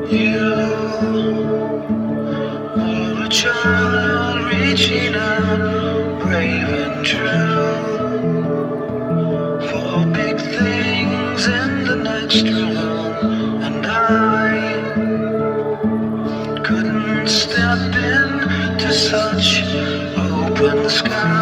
You were a child reaching out, brave and true, for big things in the next room. And I couldn't step into such open sky.